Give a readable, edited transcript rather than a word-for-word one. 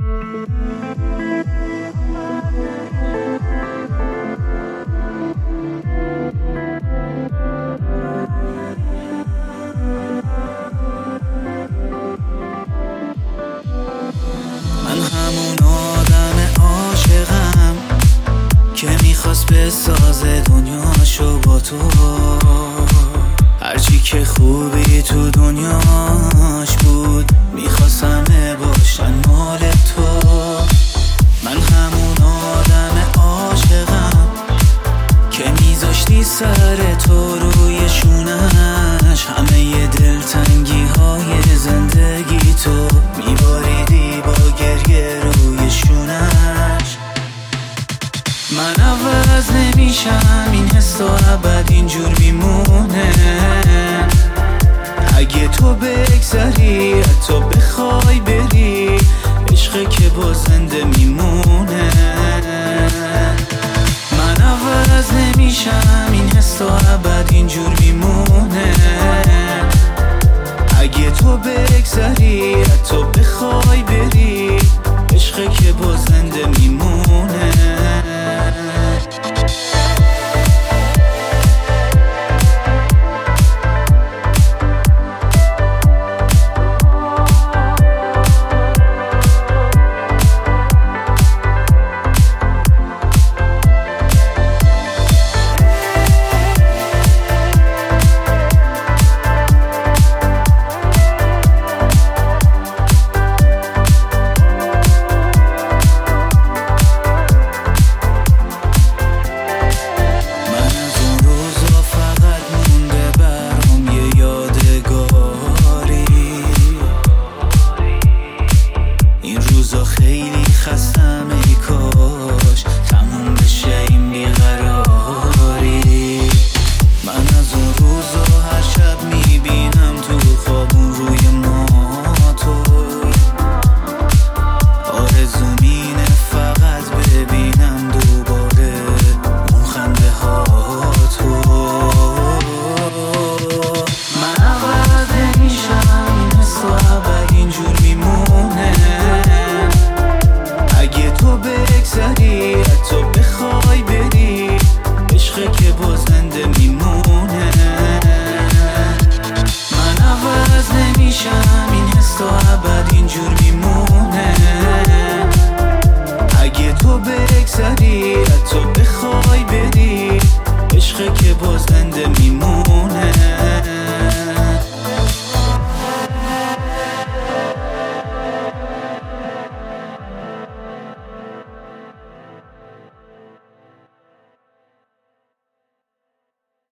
من همون آدم عاشقم که میخواست بسازه دنیاشو با تو، هرچی که خوبی تو دنیاش بود میخواست همه باشن مال تو. من همون آدم عاشقم که میذاشتی سر تو روی شونش، همه ی دلتنگی های زندگی تو میباریدی با گریه روی شونش. من عوض نمیشم، این حس و ابد اینجور میمونه. اگه تو بگذری حتی بخوای بری، عشقه که با زنده میمونه. من عوض نمیشم، این حس و ابد اینجور میمونه. اگه تو بگذری حتی بخوای بری، عشقه که با زنده میمونه. خیلی خستم ای کاش